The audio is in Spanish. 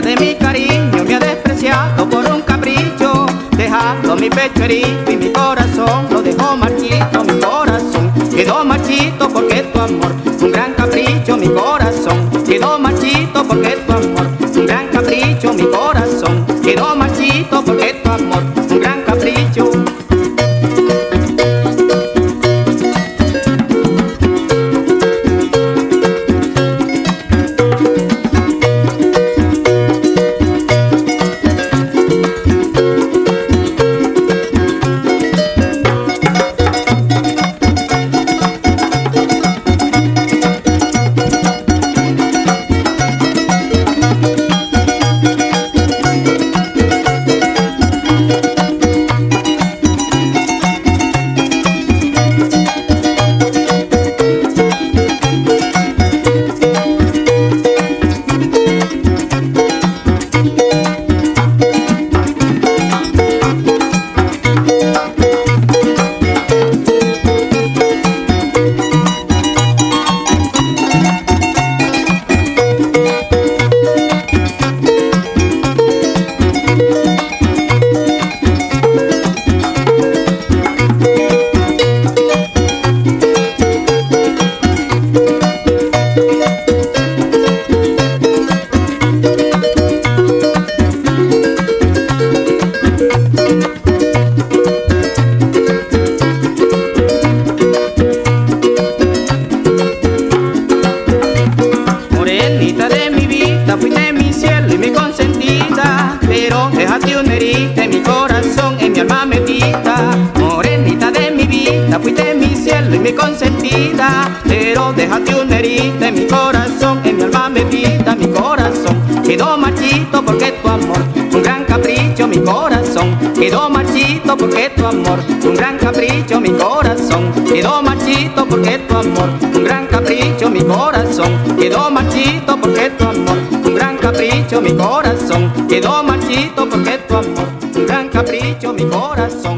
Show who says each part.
Speaker 1: de mi cariño me ha despreciado por un capricho, dejando mi pecho herido y mi corazón lo dejó marchito. Mi corazón quedó marchito porque tu amor fue un gran capricho. Mi corazón quedó marchito porque tu amor fue un gran capricho. Mi corazón quedó marchito porque tu amor fue un gran capricho. Morenita de mi vida, fuiste mi cielo y mi consentida, pero dejaste una herida en mi corazón, en mi alma metida. Morenita de mi vida, fuiste mi cielo y mi consentida, pero dejaste una herida en mi corazón, en mi alma metida. Mi corazón quedó marchito porque tu amor fue un gran capricho. Mi corazón quedó marchito porque tu amor fue un gran capricho. Mi corazón quedó marchito porque tu amor fue un gran capricho. Mi corazón quedó marchito porque tu amor fue un gran capricho. Mi corazón quedó marchito porque tu amor fue un gran capricho. Mi corazón